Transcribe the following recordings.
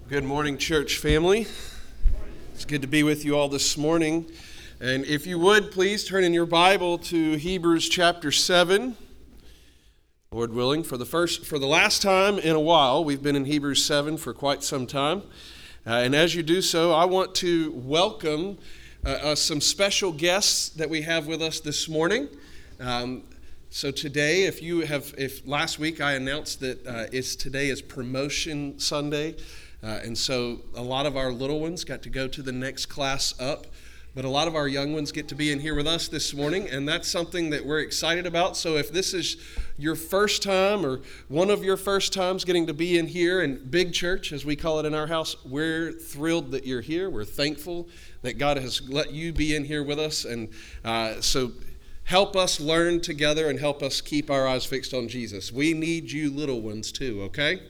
Good morning, church family. It's good to be with you all this morning. And if you would, please turn in your Bible to Hebrews chapter 7. Lord willing, for the last time in a while, we've been in Hebrews 7 for quite some time. And as you do so, I want to welcome some special guests that we have with us this morning. So today, if last week I announced that today is Promotion Sunday, and so a lot of our little ones got to go to the next class up, but a lot of our young ones get to be in here with us this morning, and that's something that we're excited about. So if this is your first time or one of your first times getting to be in here in Big Church, as we call it in our house, we're thrilled that you're here. We're thankful that God has let you be in here with us, and so help us learn together and help us keep our eyes fixed on Jesus. We need you little ones too, okay?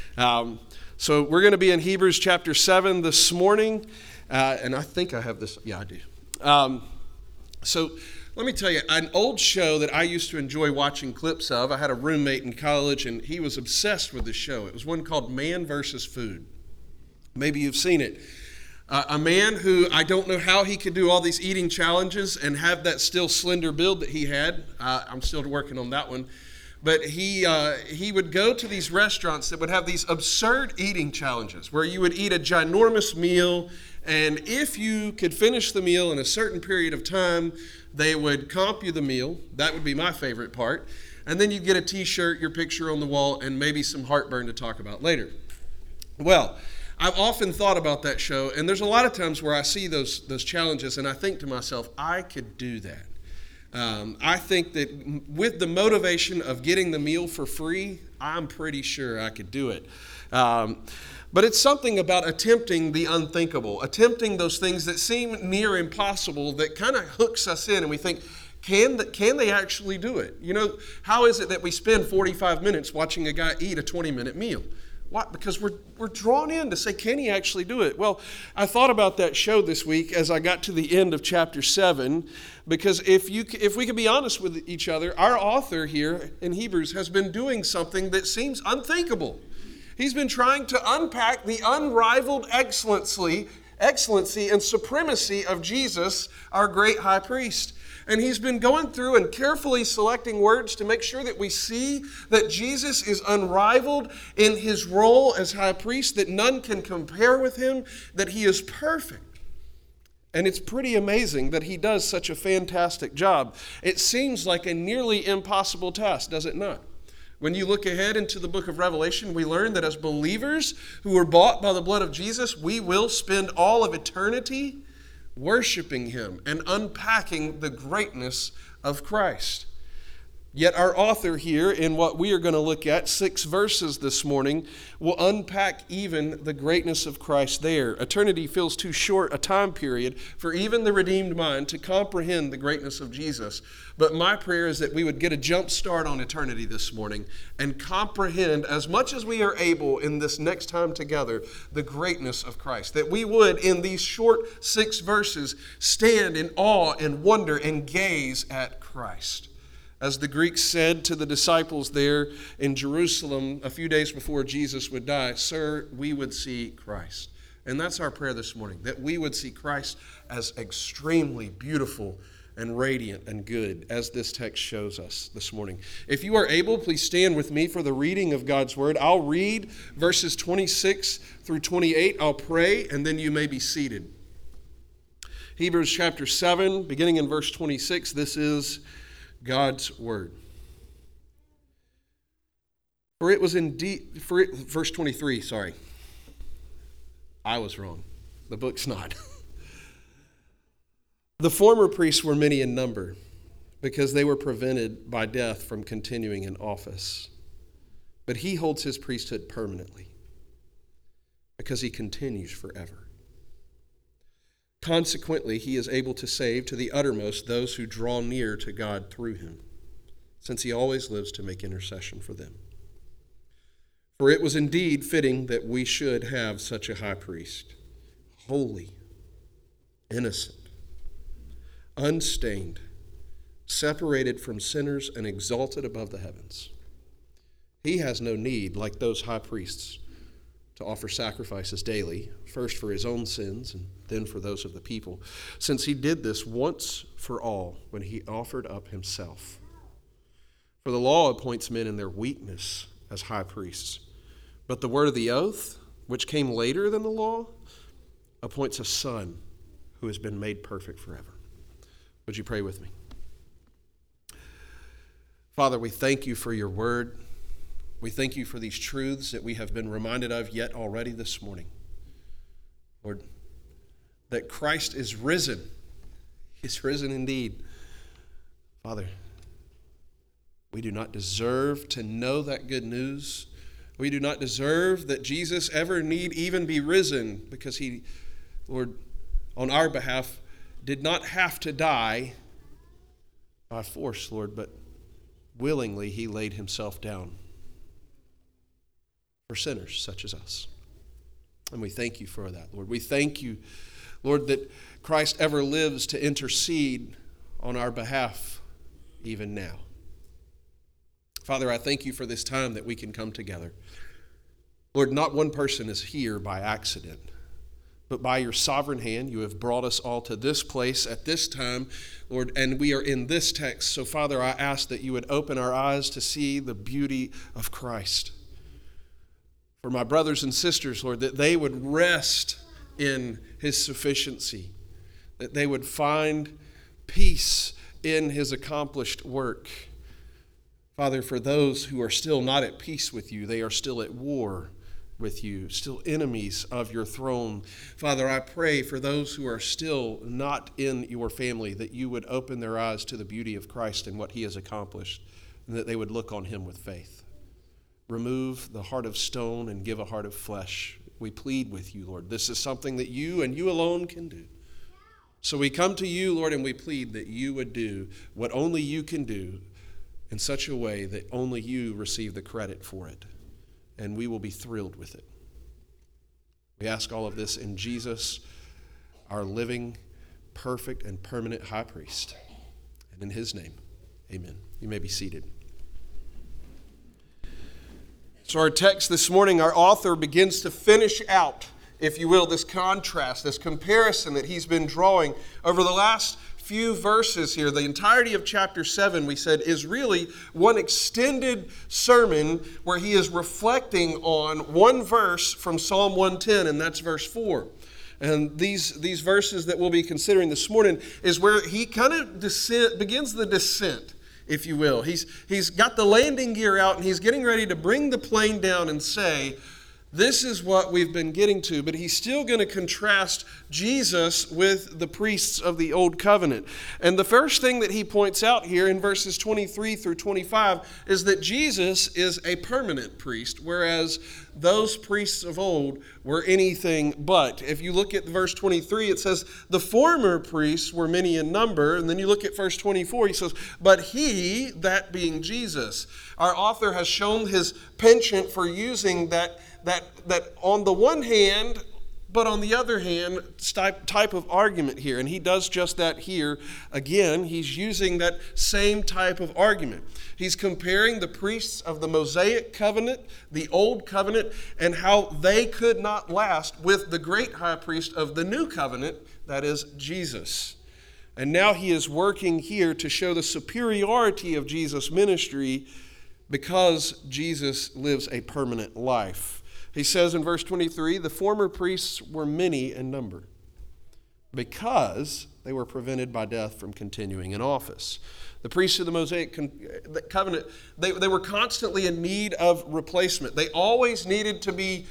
So we're going to be in Hebrews chapter 7 this morning, and I think I have this. Yeah, I do. So let me tell you, an old show that I used to enjoy watching clips of, I had a roommate in college, and he was obsessed with this show. It was one called Man vs. Food. Maybe you've seen it. A man who, I don't know how he could do all these eating challenges and have that still slender build that he had. I'm still working on that one. But he would go to these restaurants that would have these absurd eating challenges where you would eat a ginormous meal, and if you could finish the meal in a certain period of time, they would comp you the meal. That would be my favorite part. And then you'd get a t-shirt, your picture on the wall, and maybe some heartburn to talk about later. Well, I've often thought about that show, and there's a lot of times where I see those challenges, and I think to myself, I could do that. I think that with the motivation of getting the meal for free, I'm pretty sure I could do it. But it's something about attempting the unthinkable, attempting those things that seem near impossible that kind of hooks us in, and we think, can they actually do it? You know, how is it that we spend 45 minutes watching a guy eat a 20-minute meal? Why? Because we're drawn in to say, can he actually do it? Well, I thought about that show this week as I got to the end of chapter 7, because if we can be honest with each other, our author here in Hebrews has been doing something that seems unthinkable. He's been trying to unpack the unrivaled excellency and supremacy of Jesus, our great high priest. And he's been going through and carefully selecting words to make sure that we see that Jesus is unrivaled in his role as high priest, that none can compare with him, that he is perfect. And it's pretty amazing that he does such a fantastic job. It seems like a nearly impossible task, does it not? When you look ahead into the book of Revelation, we learn that as believers who were bought by the blood of Jesus, we will spend all of eternity worshiping him and unpacking the greatness of Christ. Yet our author here, in what we are going to look at, 6 verses this morning, will unpack even the greatness of Christ there. Eternity feels too short a time period for even the redeemed mind to comprehend the greatness of Jesus. But my prayer is that we would get a jump start on eternity this morning and comprehend as much as we are able in this next time together the greatness of Christ. That we would, in these short 6 verses, stand in awe and wonder and gaze at Christ. As the Greeks said to the disciples there in Jerusalem a few days before Jesus would die, "Sir, we would see Christ." And that's our prayer this morning, that we would see Christ as extremely beautiful and radiant and good, as this text shows us this morning. If you are able, please stand with me for the reading of God's word. I'll read verses 26 through 28. I'll pray, and then you may be seated. Hebrews chapter 7, beginning in verse 26, this is God's word. Verse 23, sorry. I was wrong. The book's not. The former priests were many in number because they were prevented by death from continuing in office. But he holds his priesthood permanently because he continues forever. Consequently, he is able to save to the uttermost those who draw near to God through him, since he always lives to make intercession for them. For it was indeed fitting that we should have such a high priest, holy, innocent, unstained, separated from sinners and exalted above the heavens. He has no need, like those high priests, to offer sacrifices daily, first for his own sins and then for those of the people, since he did this once for all when he offered up himself. For the law appoints men in their weakness as high priests, but the word of the oath, which came later than the law, appoints a son who has been made perfect forever. Would you pray with me? Father, we thank you for your word. We thank you for these truths that we have been reminded of yet already this morning. Lord, that Christ is risen. He's risen indeed. Father, we do not deserve to know that good news. We do not deserve that Jesus ever need even be risen, because he, Lord, on our behalf, did not have to die by force, Lord, but willingly he laid himself down for sinners such as us. And we thank you for that, Lord. We thank you, Lord, that Christ ever lives to intercede on our behalf even now. Father, I thank you for this time that we can come together. Lord, not one person is here by accident, but by your sovereign hand, you have brought us all to this place at this time, Lord, and we are in this text. So, Father, I ask that you would open our eyes to see the beauty of Christ. For my brothers and sisters, Lord, that they would rest in his sufficiency, that they would find peace in his accomplished work. Father, for those who are still not at peace with you, they are still at war with you, still enemies of your throne. Father, I pray for those who are still not in your family, that you would open their eyes to the beauty of Christ and what he has accomplished, and that they would look on him with faith. Remove the heart of stone and give a heart of flesh. We plead with you, Lord. This is something that you and you alone can do. So we come to you, Lord, and we plead that you would do what only you can do in such a way that only you receive the credit for it, and we will be thrilled with it. We ask all of this in Jesus, our living, perfect, and permanent high priest. And in his name, amen. You may be seated. So our text this morning, our author begins to finish out, if you will, this contrast, this comparison that he's been drawing over the last few verses here. The entirety of chapter 7, we said, is really one extended sermon where he is reflecting on one verse from Psalm 110, and that's verse 4. And these verses that we'll be considering this morning is where he kind of begins the descent, if you will. He's got the landing gear out, and he's getting ready to bring the plane down and say, this is what we've been getting to, but he's still going to contrast Jesus with the priests of the Old Covenant. And the first thing that he points out here in verses 23 through 25 is that Jesus is a permanent priest, whereas those priests of old were anything but. If you look at verse 23, it says, the former priests were many in number. And then you look at verse 24, he says, but he, that being Jesus. Our author has shown his penchant for using that on the one hand, but on the other hand, type of argument here. And he does just that here. Again, he's using that same type of argument. He's comparing the priests of the Mosaic covenant, the Old Covenant, and how they could not last with the great high priest of the New Covenant, that is Jesus. And now he is working here to show the superiority of Jesus' ministry because Jesus lives a permanent life. He says in verse 23, the former priests were many in number because they were prevented by death from continuing in office. The priests of the Mosaic covenant, they were constantly in need of replacement. They always needed to be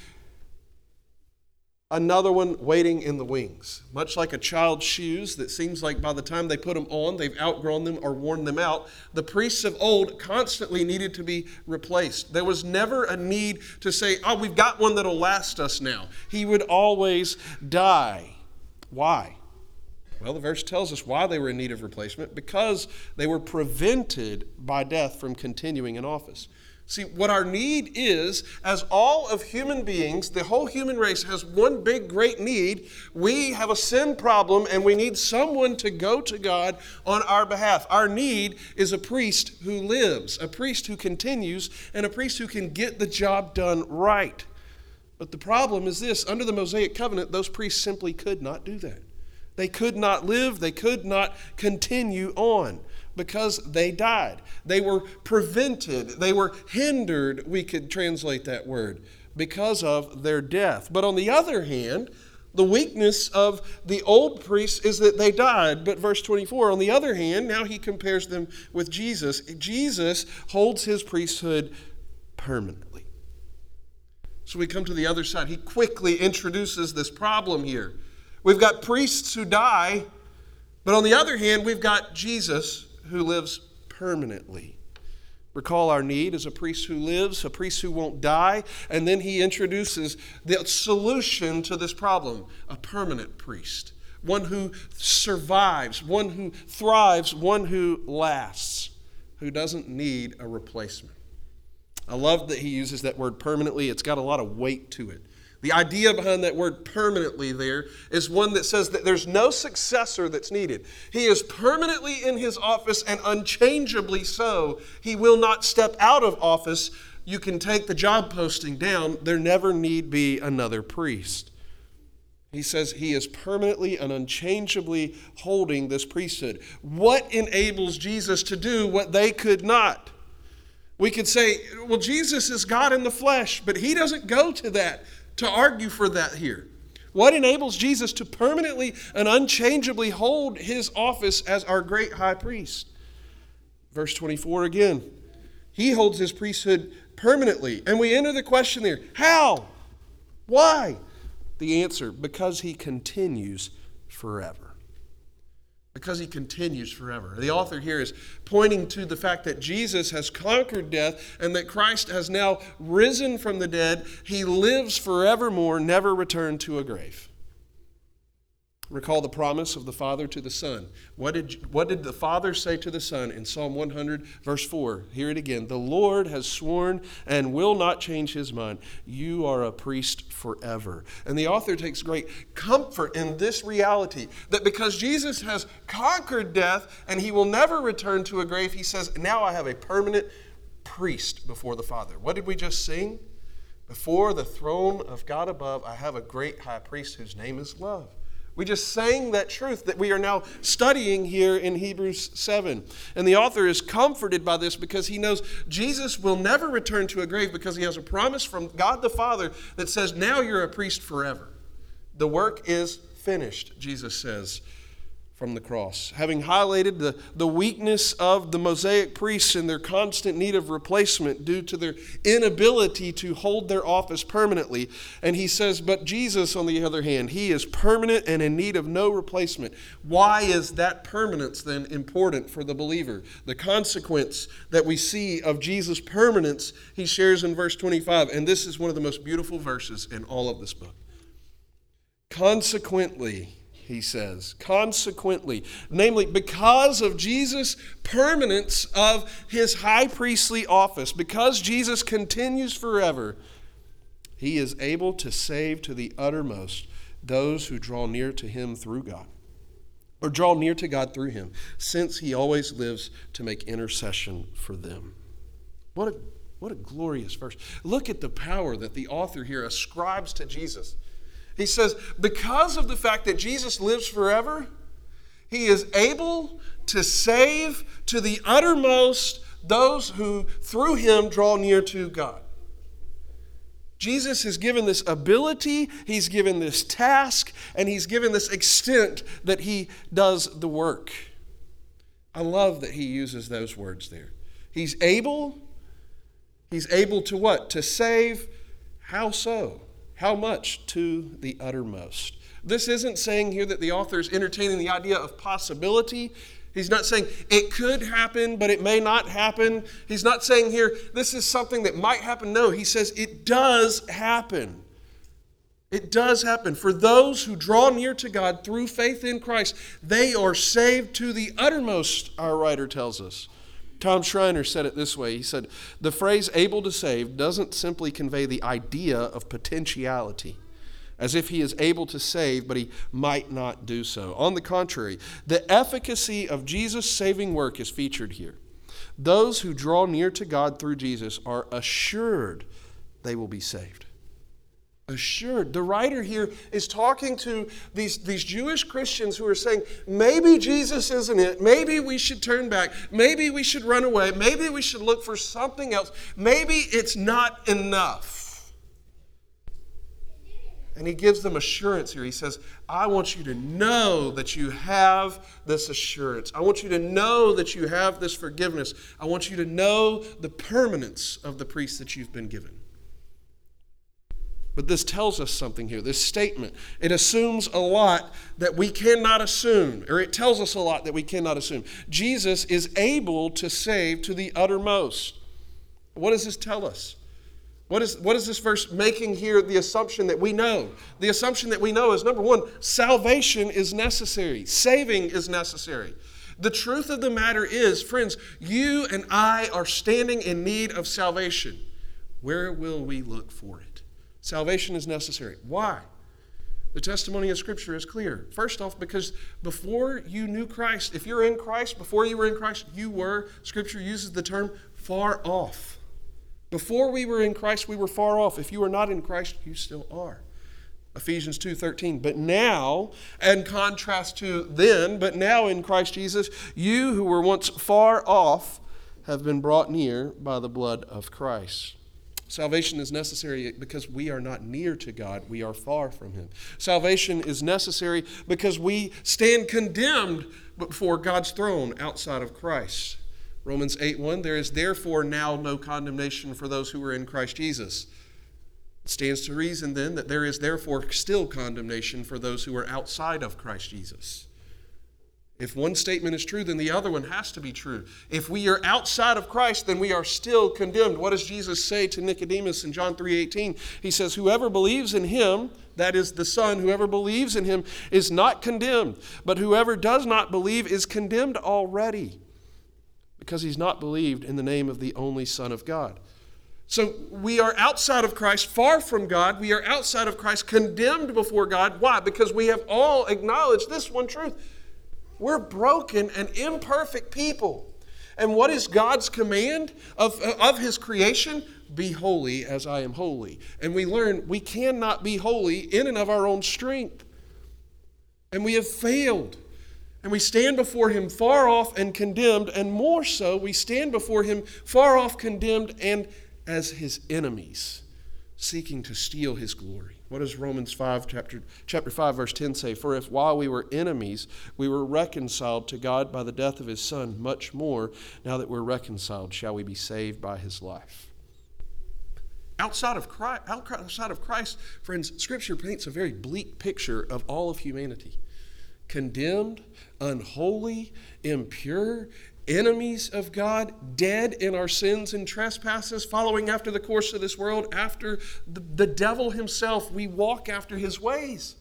another one waiting in the wings. Much like a child's shoes that seems like by the time they put them on, they've outgrown them or worn them out. The priests of old constantly needed to be replaced. There was never a need to say, oh, we've got one that'll last us now. He would always die. Why? Well, the verse tells us why they were in need of replacement, because they were prevented by death from continuing in office. See, what our need is, as all of human beings, the whole human race has one big, great need. We have a sin problem, and we need someone to go to God on our behalf. Our need is a priest who lives, a priest who continues, and a priest who can get the job done right. But the problem is this: under the Mosaic covenant, those priests simply could not do that. They could not live, they could not continue on because they died. They were prevented, they were hindered, we could translate that word, because of their death. But on the other hand, the weakness of the old priests is that they died. But verse 24, on the other hand, now he compares them with Jesus. Jesus holds his priesthood permanently. So we come to the other side. He quickly introduces this problem here. We've got priests who die, but on the other hand, we've got Jesus who lives permanently. Recall our need as a priest who lives, a priest who won't die, and then he introduces the solution to this problem: a permanent priest, one who survives, one who thrives, one who lasts, who doesn't need a replacement. I love that he uses that word permanently. It's got a lot of weight to it. The idea behind that word permanently there is one that says that there's no successor that's needed. He is permanently in his office and unchangeably so. He will not step out of office. You can take the job posting down. There never need be another priest. He says he is permanently and unchangeably holding this priesthood. What enables Jesus to do what they could not? We could say, well, Jesus is God in the flesh, but he doesn't go to that to argue for that here. What enables Jesus to permanently and unchangeably hold his office as our great high priest? Verse 24 again. He holds his priesthood permanently. And we enter the question there. How? Why? The answer: because he continues forever. Because he continues forever. The author here is pointing to the fact that Jesus has conquered death and that Christ has now risen from the dead. He lives forevermore, never returned to a grave. Recall the promise of the Father to the Son. What did the Father say to the Son in Psalm 100, verse 4? Hear it again. The Lord has sworn and will not change his mind. You are a priest forever. And the author takes great comfort in this reality, that because Jesus has conquered death and he will never return to a grave, he says, now I have a permanent priest before the Father. What did we just sing? Before the throne of God above, I have a great high priest whose name is love. We just sang that truth that we are now studying here in Hebrews 7. And the author is comforted by this because he knows Jesus will never return to a grave, because he has a promise from God the Father that says, now you're a priest forever. The work is finished, Jesus says from the cross. Having highlighted the weakness of the Mosaic priests and their constant need of replacement due to their inability to hold their office permanently. And he says, but Jesus, on the other hand, he is permanent and in need of no replacement. Why is that permanence then important for the believer? The consequence that we see of Jesus' permanence, he shares in verse 25. And this is one of the most beautiful verses in all of this book. Consequently, he says, consequently, namely because of Jesus' permanence of his high priestly office, because Jesus continues forever, he is able to save to the uttermost those who draw near to him through God, or draw near to God through him, since he always lives to make intercession for them. What a glorious verse. Look at the power that the author here ascribes to Jesus. He says, because of the fact that Jesus lives forever, he is able to save to the uttermost those who through him draw near to God. Jesus has given this ability, he's given this task, and he's given this extent that he does the work. I love that he uses those words there. He's able to what? To save. How so? How much? To the uttermost. This isn't saying here that the author is entertaining the idea of possibility. He's not saying it could happen, but it may not happen. He's not saying here this is something that might happen. No, he says it does happen. It does happen. For those who draw near to God through faith in Christ, they are saved to the uttermost, our writer tells us. Tom Schreiner said it this way. He said, the phrase able to save doesn't simply convey the idea of potentiality, as if he is able to save, but he might not do so. On the contrary, the efficacy of Jesus' saving work is featured here. Those who draw near to God through Jesus are assured they will be saved. Assured. The writer here is talking to these Jewish Christians who are saying, maybe Jesus isn't it. Maybe we should turn back. Maybe we should run away. Maybe we should look for something else. Maybe it's not enough. And he gives them assurance here. He says, I want you to know that you have this assurance. I want you to know that you have this forgiveness. I want you to know the permanence of the priest that you've been given. But this tells us something here, this statement. It assumes a lot that we cannot assume, or it tells us a lot that we cannot assume. Jesus is able to save to the uttermost. What does this tell us? What is this verse making here the assumption that we know? The assumption that we know is, number one, salvation is necessary. Saving is necessary. The truth of the matter is, friends, you and I are standing in need of salvation. Where will we look for it? Salvation is necessary. Why? The testimony of Scripture is clear. First off, because before you knew Christ, if you're in Christ, before you were in Christ, you were, Scripture uses the term, far off. Before we were in Christ, we were far off. If you are not in Christ, you still are. Ephesians 2:13. But now, in contrast to then, but now in Christ Jesus, you who were once far off have been brought near by the blood of Christ. Salvation is necessary because we are not near to God. We are far from Him. Salvation is necessary because we stand condemned before God's throne outside of Christ. Romans 8:1, there is therefore now no condemnation for those who are in Christ Jesus. It stands to reason then that there is therefore still condemnation for those who are outside of Christ Jesus. If one statement is true, then the other one has to be true. If we are outside of Christ, then we are still condemned. What does Jesus say to Nicodemus in John 3:18? He says, whoever believes in Him, that is the Son, whoever believes in Him is not condemned. But whoever does not believe is condemned already, because he's not believed in the name of the only Son of God. So we are outside of Christ, far from God. We are outside of Christ, condemned before God. Why? Because we have all acknowledged this one truth. We're broken and imperfect people. And what is God's command of His creation? Be holy as I am holy. And we learn we cannot be holy in and of our own strength. And we have failed. And we stand before Him far off and condemned. And more so, we stand before Him far off, condemned, and as His enemies, seeking to steal His glory. What does Romans 5, chapter 5, verse 10 say? For if while we were enemies, we were reconciled to God by the death of His Son, much more, now that we're reconciled, shall we be saved by His life. Outside of Christ, friends, Scripture paints a very bleak picture of all of humanity. Condemned, unholy, impure, enemies of God, dead in our sins and trespasses, following after the course of this world, after the devil himself. We walk after his ways.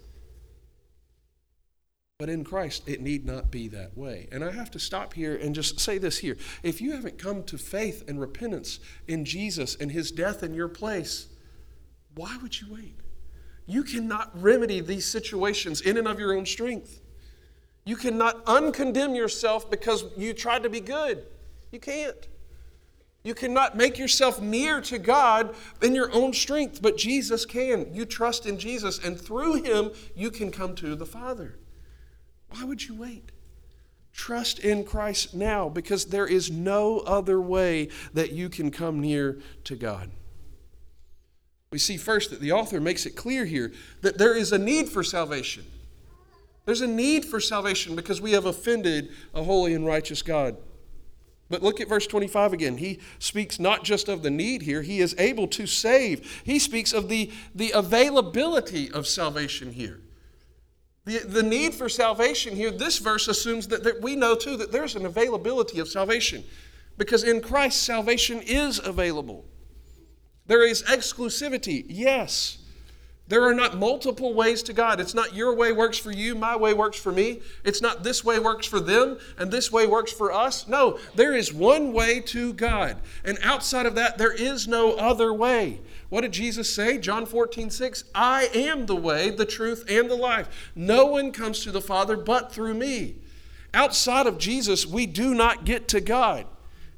But in Christ, it need not be that way. And I have to stop here and just say this here. If you haven't come to faith and repentance in Jesus and His death in your place, why would you wait? You cannot remedy these situations in and of your own strength. You cannot uncondemn yourself because you tried to be good. You can't. You cannot make yourself near to God in your own strength, but Jesus can. You trust in Jesus, and through Him, you can come to the Father. Why would you wait? Trust in Christ now, because there is no other way that you can come near to God. We see first that the author makes it clear here that there is a need for salvation. There's a need for salvation because we have offended a holy and righteous God. But look at verse 25 again. He speaks not just of the need here. He is able to save. He speaks of the availability of salvation here. The need for salvation here, this verse assumes that we know too that there's an availability of salvation. Because in Christ, salvation is available. There is exclusivity, yes. There are not multiple ways to God. It's not your way works for you, my way works for me. It's not this way works for them and this way works for us. No, there is one way to God. And outside of that, there is no other way. What did Jesus say? John 14:6, I am the way, the truth, and the life. No one comes to the Father but through me. Outside of Jesus, we do not get to God.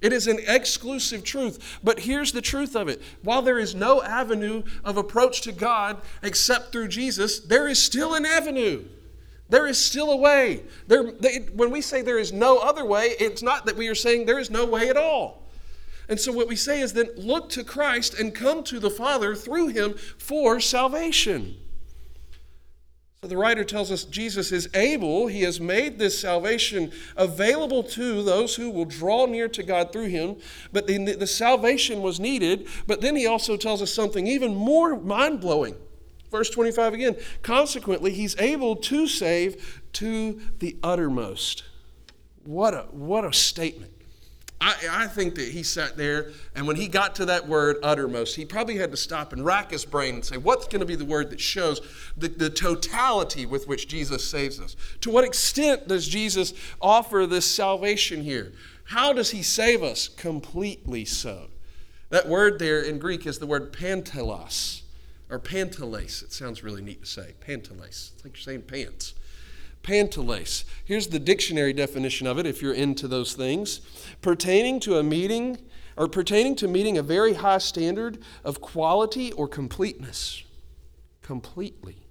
It is an exclusive truth. But here's the truth of it. While there is no avenue of approach to God except through Jesus, there is still an avenue. There is still a way. When we say there is no other way, it's not that we are saying there is no way at all. And so what we say is then look to Christ and come to the Father through him for salvation. So the writer tells us Jesus is able. He has made this salvation available to those who will draw near to God through him. But the salvation was needed. But then he also tells us something even more mind-blowing. Verse 25 again. Consequently, he's able to save to the uttermost. What a statement. I think that he sat there, and when he got to that word uttermost, he probably had to stop and rack his brain and say, what's going to be the word that shows the totality with which Jesus saves us? To what extent does Jesus offer this salvation here? How does he save us? Completely so. That word there in Greek is the word pantelos, or pantales. It sounds really neat to say. Pantales. It's like you're saying pants. Pantales. Here's the dictionary definition of it, if you're into those things. Pertaining to meeting a very high standard of quality or completeness. Completely.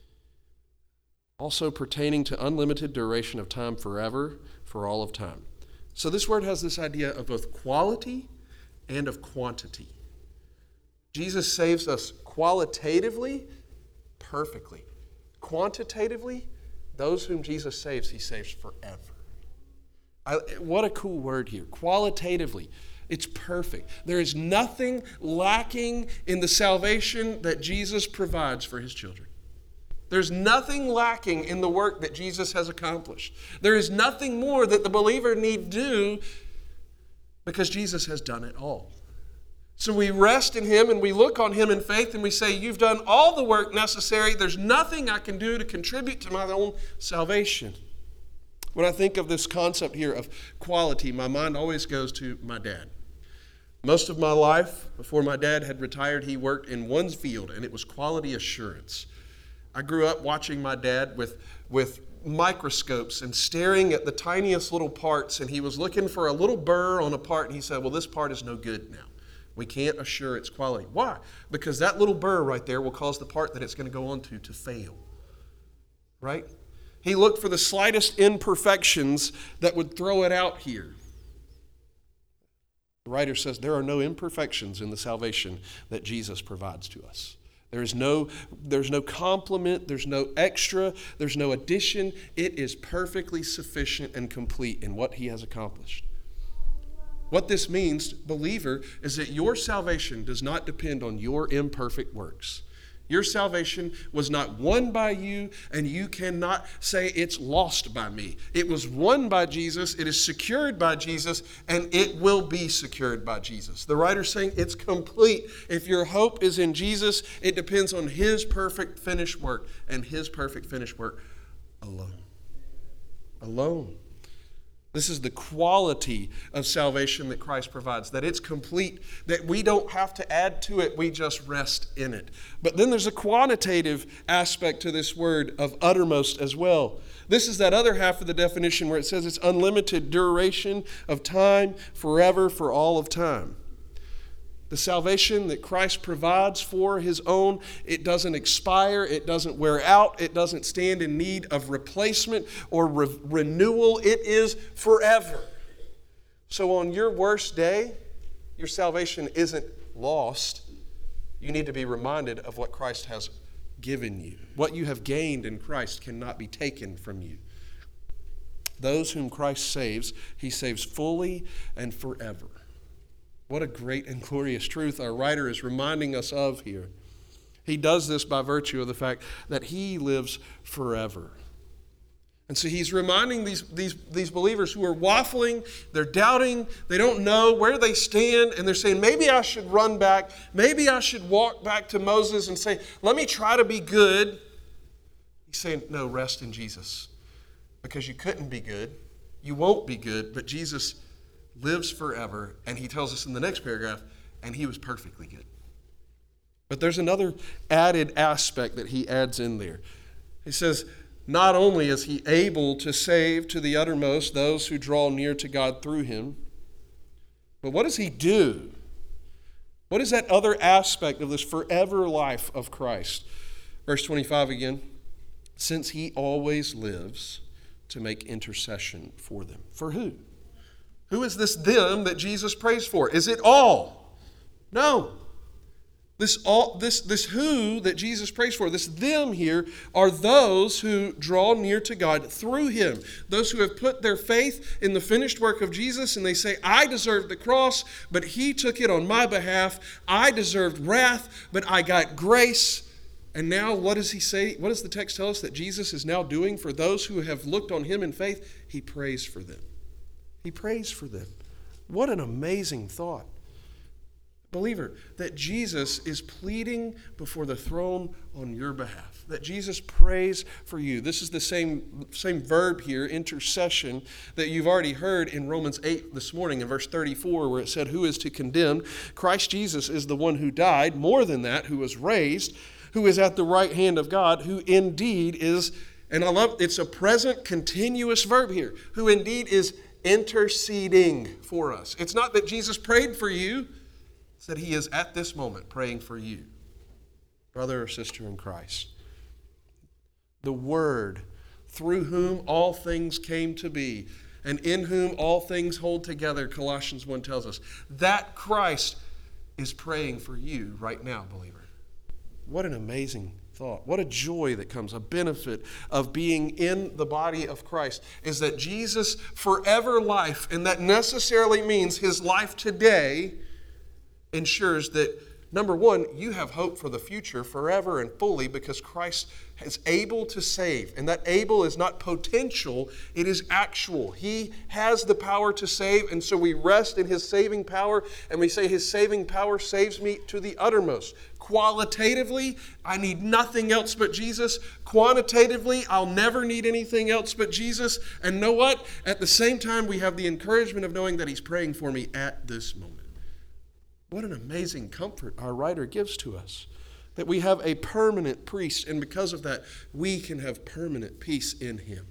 Also pertaining to unlimited duration of time forever, for all of time. So this word has this idea of both quality and of quantity. Jesus saves us qualitatively, perfectly. Quantitatively, those whom Jesus saves, he saves forever. What a cool word here. Qualitatively, it's perfect. There is nothing lacking in the salvation that Jesus provides for his children. There's nothing lacking in the work that Jesus has accomplished. There is nothing more that the believer need do because Jesus has done it all. So we rest in him and we look on him in faith and we say, you've done all the work necessary. There's nothing I can do to contribute to my own salvation. When I think of this concept here of quality, my mind always goes to my dad. Most of my life, before my dad had retired, he worked in one field, and it was quality assurance. I grew up watching my dad with microscopes and staring at the tiniest little parts, and he was looking for a little burr on a part, and he said, well, this part is no good now. We can't assure its quality. Why? Because that little burr right there will cause the part that it's going to go on to fail. Right? He looked for the slightest imperfections that would throw it out here. The writer says there are no imperfections in the salvation that Jesus provides to us. There's no complement, there's no extra, there's no addition. It is perfectly sufficient and complete in what he has accomplished. What this means, believer, is that your salvation does not depend on your imperfect works. Your salvation was not won by you, and you cannot say it's lost by me. It was won by Jesus, it is secured by Jesus, and it will be secured by Jesus. The writer's saying it's complete. If your hope is in Jesus, it depends on his perfect finished work, and his perfect finished work alone. Alone. This is the quality of salvation that Christ provides, that it's complete, that we don't have to add to it, we just rest in it. But then there's a quantitative aspect to this word of uttermost as well. This is that other half of the definition where it says it's unlimited duration of time, forever, for all of time. The salvation that Christ provides for his own, it doesn't expire, it doesn't wear out, it doesn't stand in need of replacement or renewal. It is forever. So on your worst day, your salvation isn't lost. You need to be reminded of what Christ has given you. What you have gained in Christ cannot be taken from you. Those whom Christ saves, he saves fully and forever. What a great and glorious truth our writer is reminding us of here. He does this by virtue of the fact that he lives forever. And so he's reminding these believers who are waffling, they're doubting, they don't know where they stand, and they're saying, maybe I should run back, maybe I should walk back to Moses and say, let me try to be good. He's saying, no, rest in Jesus. Because you couldn't be good, you won't be good, but Jesus lives forever, and he tells us in the next paragraph, and he was perfectly good. But there's another added aspect that he adds in there. He says, not only is he able to save to the uttermost those who draw near to God through him, But what does he do? What is that other aspect of this forever life of Christ? Verse 25 again. Since he always lives to make intercession for them. For who? Who is this them that Jesus prays for? Is it all? No. This who that Jesus prays for, this them here, are those who draw near to God through him. Those who have put their faith in the finished work of Jesus and they say, I deserved the cross, but he took it on my behalf. I deserved wrath, but I got grace. And now what does he say? What does the text tell us that Jesus is now doing for those who have looked on him in faith? He prays for them. He prays for them. What an amazing thought. Believer, that Jesus is pleading before the throne on your behalf. That Jesus prays for you. This is the same verb here, intercession, that you've already heard in Romans 8 this morning in verse 34, where it said, who is to condemn? Christ Jesus is the one who died, more than that, who was raised, who is at the right hand of God, who indeed is, and I love, it's a present continuous verb here, who indeed is interceding for us. It's not that Jesus prayed for you. It's that he is at this moment praying for you, brother or sister in Christ. The Word, through whom all things came to be, and in whom all things hold together, Colossians 1 tells us. That Christ is praying for you right now, believer. What an amazing thought. What a joy that comes, a benefit of being in the body of Christ, is that Jesus' forever life, and that necessarily means his life today, ensures that, number one, you have hope for the future forever and fully because Christ is able to save. And that able is not potential, it is actual. He has the power to save, and so we rest in his saving power, and we say his saving power saves me to the uttermost. Qualitatively, I need nothing else but Jesus. Quantitatively, I'll never need anything else but Jesus. And know what? At the same time, we have the encouragement of knowing that he's praying for me at this moment. What an amazing comfort our writer gives to us, that we have a permanent priest, and because of that, we can have permanent peace in him.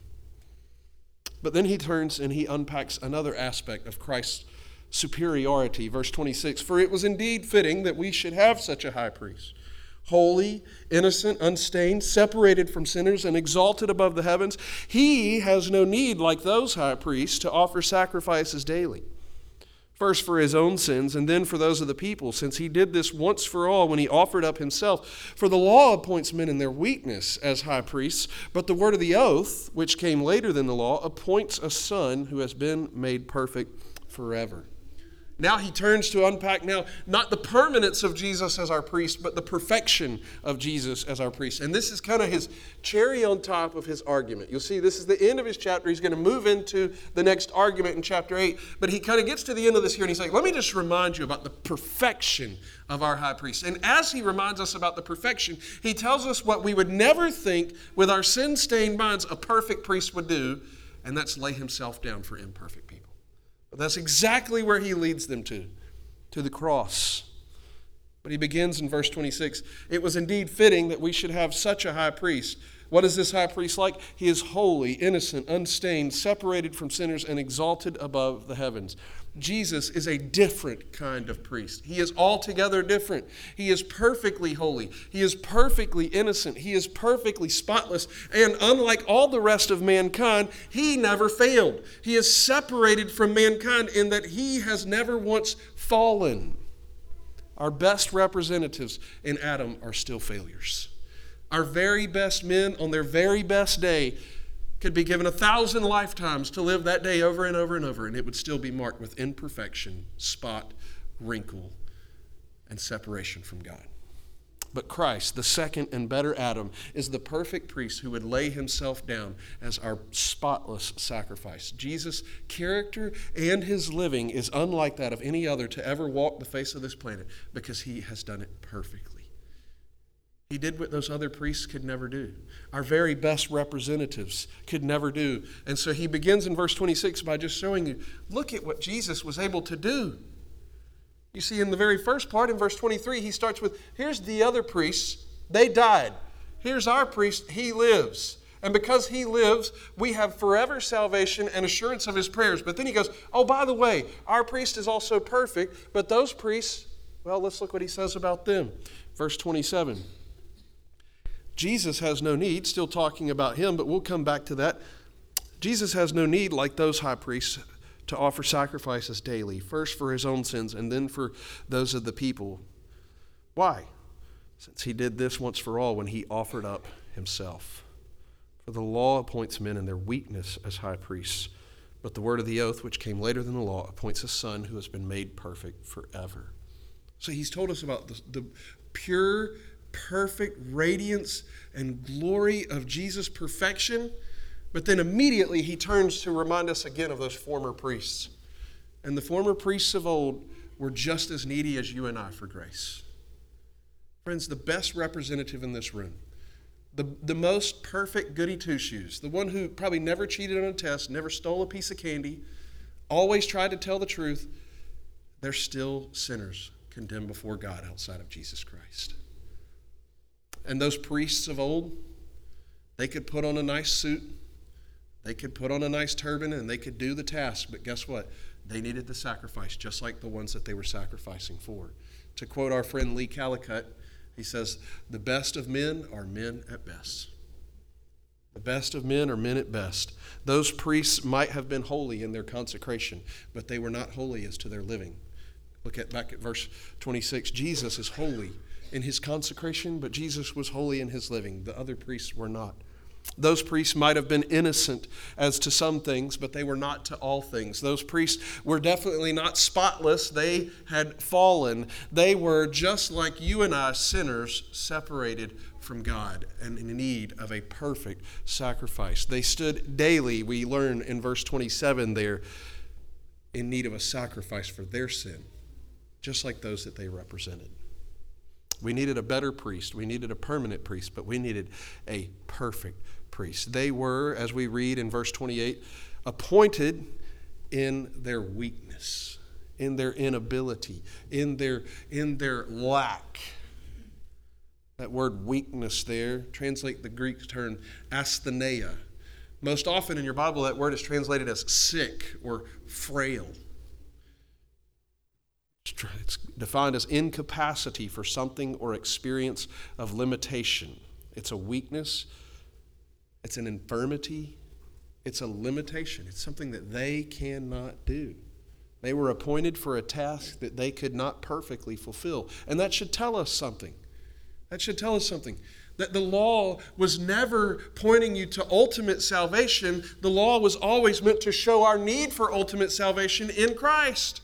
But then he turns and he unpacks another aspect of Christ's superiority. Verse 26, for it was indeed fitting that we should have such a high priest, holy, innocent, unstained, separated from sinners, and exalted above the heavens. He has no need, like those high priests, to offer sacrifices daily. First for his own sins, and then for those of the people, since he did this once for all when he offered up himself. For the law appoints men in their weakness as high priests, but the word of the oath, which came later than the law, appoints a son who has been made perfect forever. Now he turns to unpack now not the permanence of Jesus as our priest, but the perfection of Jesus as our priest. And this is kind of his cherry on top of his argument. You'll see this is the end of his chapter. He's going to move into the next argument in chapter 8. But he kind of gets to the end of this here and he's like, let me just remind you about the perfection of our high priest. And as he reminds us about the perfection, he tells us what we would never think with our sin-stained minds a perfect priest would do, and that's lay himself down for imperfect people. But that's exactly where he leads them to the cross. But he begins in verse 26. It was indeed fitting that we should have such a high priest. What is this high priest like? He is holy, innocent, unstained, separated from sinners, and exalted above the heavens. Jesus is a different kind of priest. He is altogether different. He is perfectly holy. He is perfectly innocent. He is perfectly spotless. And unlike all the rest of mankind, he never failed. He is separated from mankind in that he has never once fallen. Our best representatives in Adam are still failures. Our very best men on their very best day could be given 1,000 lifetimes to live that day over and over and over, and it would still be marked with imperfection, spot, wrinkle, and separation from God. But Christ, the second and better Adam, is the perfect priest who would lay himself down as our spotless sacrifice. Jesus' character and his living is unlike that of any other to ever walk the face of this planet because he has done it perfectly. He did what those other priests could never do. Our very best representatives could never do. And so he begins in verse 26 by just showing you, look at what Jesus was able to do. You see, in the very first part, in verse 23, he starts with, here's the other priests. They died. Here's our priest. He lives. And because he lives, we have forever salvation and assurance of his prayers. But then he goes, oh, by the way, our priest is also perfect, but those priests, well, let's look what he says about them. Verse 27. Jesus has no need, still talking about him, but we'll come back to that. Jesus has no need, like those high priests, to offer sacrifices daily, first for his own sins and then for those of the people. Why? Since he did this once for all when he offered up himself. For the law appoints men in their weakness as high priests, but the word of the oath, which came later than the law, appoints a son who has been made perfect forever. So he's told us about the pure, perfect radiance and glory of Jesus' perfection, but then immediately he turns to remind us again of those former priests. And the former priests of old were just as needy as you and I for grace. Friends, the best representative in this room, the most perfect goody two-shoes, the one who probably never cheated on a test, never stole a piece of candy, always tried to tell the truth, they're still sinners condemned before God outside of Jesus Christ. And those priests of old, they could put on a nice suit, they could put on a nice turban, and they could do the task, but guess what? They needed the sacrifice, just like the ones that they were sacrificing for. To quote our friend Lee Callicutt, he says, the best of men are men at best. The best of men are men at best. Those priests might have been holy in their consecration, but they were not holy as to their living. Back at verse 26. Jesus is holy in his consecration, but Jesus was holy in his living. The other priests were not. Those priests might have been innocent as to some things, but they were not to all things. Those priests were definitely not spotless. They had fallen. They were just like you and I, sinners, separated from God and in need of a perfect sacrifice. They stood daily, we learn in verse 27 there, in need of a sacrifice for their sin, just like those that they represented. We needed a better priest. We needed a permanent priest, but we needed a perfect priest. They were, as we read in verse 28, appointed in their weakness, in their inability, in their lack. That word weakness there, translate the Greek term asthenia. Most often in your Bible, that word is translated as sick or frail. It's defined as incapacity for something or experience of limitation. It's a weakness. It's an infirmity. It's a limitation. It's something that they cannot do. They were appointed for a task that they could not perfectly fulfill. And that should tell us something. That should tell us something. That the law was never pointing you to ultimate salvation. The law was always meant to show our need for ultimate salvation in Christ.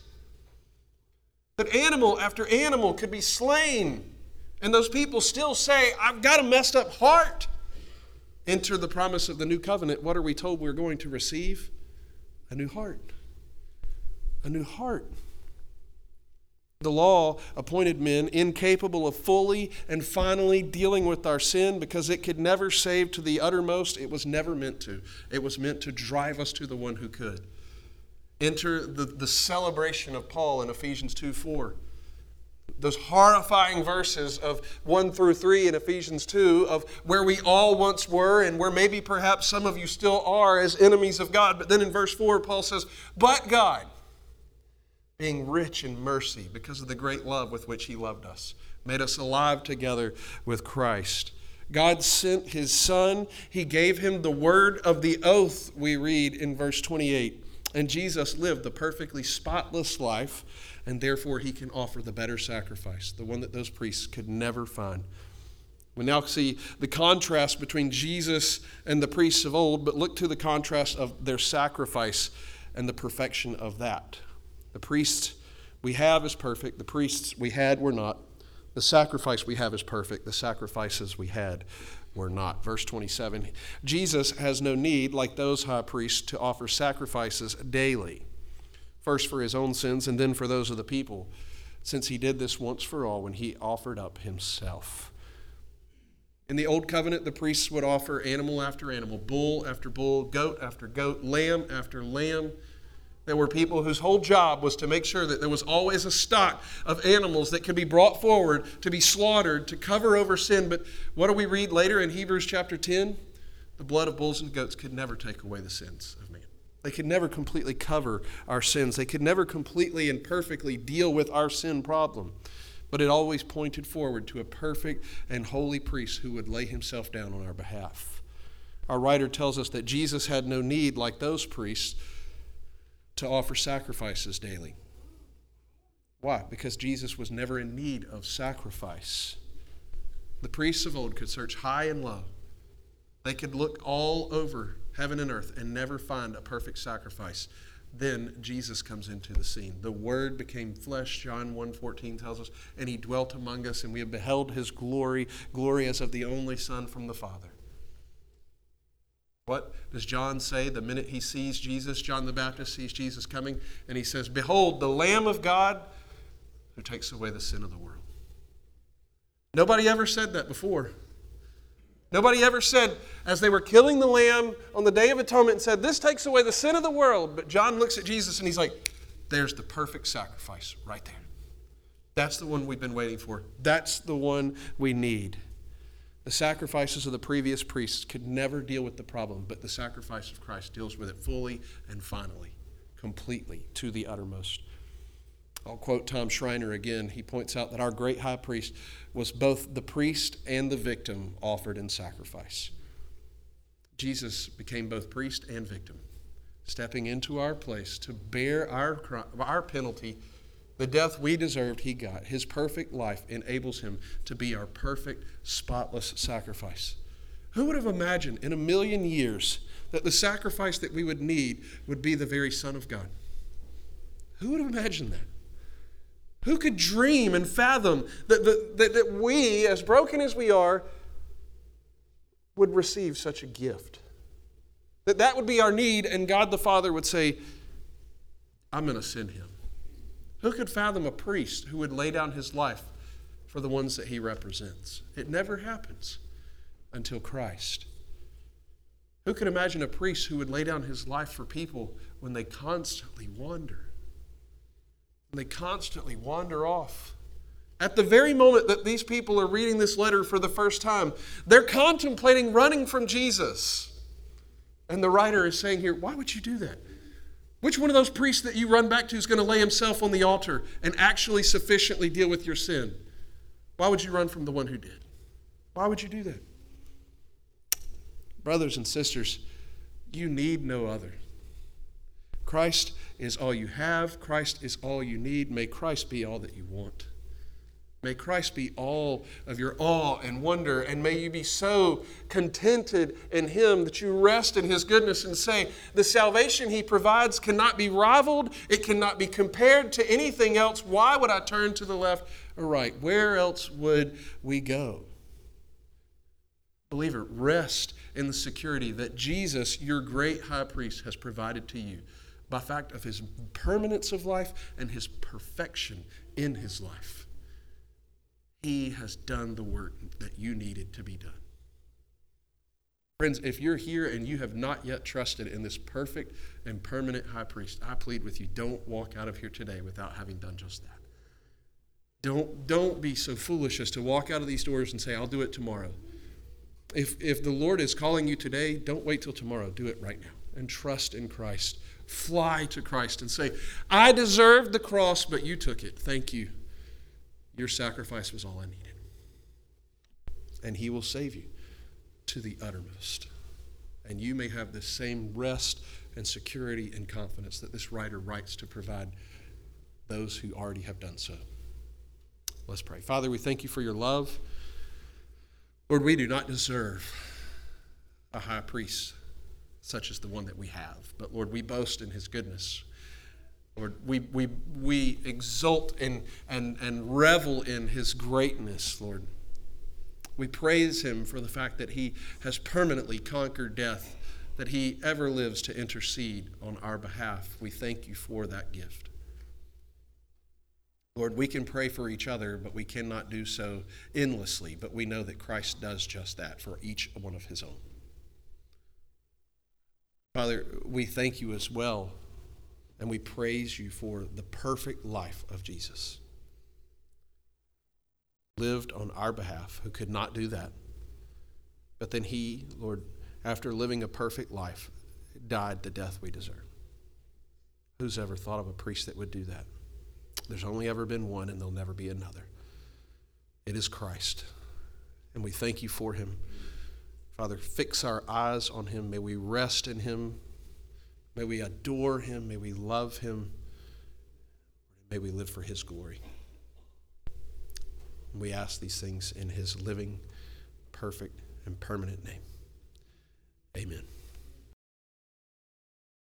That animal after animal could be slain, and those people still say, I've got a messed up heart. Enter the promise of the new covenant. What are we told we're going to receive? A new heart. A new heart. The law appointed men incapable of fully and finally dealing with our sin because it could never save to the uttermost. It was never meant to. It was meant to drive us to the one who could. Enter the celebration of Paul in Ephesians 2:4. Those horrifying verses of 1 through 3 in Ephesians 2 of where we all once were and where maybe perhaps some of you still are as enemies of God. But then in verse 4, Paul says, but God, being rich in mercy because of the great love with which he loved us, made us alive together with Christ. God sent his Son. He gave him the word of the oath, we read in verse 28. And Jesus lived the perfectly spotless life, and therefore he can offer the better sacrifice, the one that those priests could never find. We now see the contrast between Jesus and the priests of old, but look to the contrast of their sacrifice and the perfection of that. The priests we have is perfect. The priests we had were not. The sacrifice we have is perfect. The sacrifices we had were not. Verse 27, Jesus has no need, like those high priests, to offer sacrifices daily, first for his own sins and then for those of the people, since he did this once for all when he offered up himself. In the Old Covenant, the priests would offer animal after animal, bull after bull, goat after goat, lamb after lamb. There were people whose whole job was to make sure that there was always a stock of animals that could be brought forward to be slaughtered, to cover over sin. But what do we read later in Hebrews chapter 10? The blood of bulls and goats could never take away the sins of man. They could never completely cover our sins. They could never completely and perfectly deal with our sin problem. But it always pointed forward to a perfect and holy priest who would lay himself down on our behalf. Our writer tells us that Jesus had no need, like those priests, to offer sacrifices daily. Why? Because Jesus was never in need of sacrifice. The priests of old could search high and low. They could look all over heaven and earth and never find a perfect sacrifice. Then Jesus comes into the scene. The Word became flesh, John 1:14 tells us, and he dwelt among us, and we have beheld his glory, glory as of the only Son from the Father. What does John say the minute he sees Jesus? John the Baptist sees Jesus coming, and he says, "Behold, the Lamb of God who takes away the sin of the world." Nobody ever said that before. Nobody ever said, as they were killing the lamb on the Day of Atonement, and said, "This takes away the sin of the world." But John looks at Jesus and he's like, "There's the perfect sacrifice right there. That's the one we've been waiting for. That's the one we need." The sacrifices of the previous priests could never deal with the problem, but the sacrifice of Christ deals with it fully and finally, completely, to the uttermost. I'll quote Tom Schreiner again. He points out that our great high priest was both the priest and the victim offered in sacrifice. Jesus became both priest and victim, stepping into our place to bear our penalty. The death we deserved, he got. His perfect life enables him to be our perfect, spotless sacrifice. Who would have imagined in a million years that the sacrifice that we would need would be the very Son of God? Who would have imagined that? Who could dream and fathom that we, as broken as we are, would receive such a gift? That would be our need, and God the Father would say, "I'm going to send him." Who could fathom a priest who would lay down his life for the ones that he represents? It never happens until Christ. Who could imagine a priest who would lay down his life for people when they constantly wander? When they constantly wander off. At the very moment that these people are reading this letter for the first time, they're contemplating running from Jesus. And the writer is saying here, why would you do that? Which one of those priests that you run back to is going to lay himself on the altar and actually sufficiently deal with your sin? Why would you run from the one who did? Why would you do that? Brothers and sisters, you need no other. Christ is all you have. Christ is all you need. May Christ be all that you want. May Christ be all of your awe and wonder, and may you be so contented in him that you rest in his goodness and say, the salvation he provides cannot be rivaled. It cannot be compared to anything else. Why would I turn to the left or right? Where else would we go? Believer, rest in the security that Jesus, your great high priest, has provided to you by fact of his permanence of life and his perfection in his life. He has done the work that you needed to be done. Friends, if you're here and you have not yet trusted in this perfect and permanent high priest, I plead with you, don't walk out of here today without having done just that. Don't be so foolish as to walk out of these doors and say, I'll do it tomorrow. If the Lord is calling you today, don't wait till tomorrow. Do it right now and trust in Christ. Fly to Christ and say, I deserved the cross, but you took it. Thank you. Your sacrifice was all I needed. And he will save you to the uttermost. And you may have the same rest and security and confidence that this writer writes to provide those who already have done so. Let's pray. Father, we thank you for your love. Lord, we do not deserve a high priest such as the one that we have. But Lord, we boast in his goodness. Lord, we exult and revel in his greatness, Lord. We praise him for the fact that he has permanently conquered death, that he ever lives to intercede on our behalf. We thank you for that gift. Lord, we can pray for each other, but we cannot do so endlessly. But we know that Christ does just that for each one of his own. Father, we thank you as well. And we praise you for the perfect life of Jesus. Lived on our behalf, who could not do that. But then he, Lord, after living a perfect life, died the death we deserve. Who's ever thought of a priest that would do that? There's only ever been one, and there'll never be another. It is Christ. And we thank you for him. Father, fix our eyes on him. May we rest in him. May we adore him. May we love him. May we live for his glory. We ask these things in his living, perfect, and permanent name. Amen.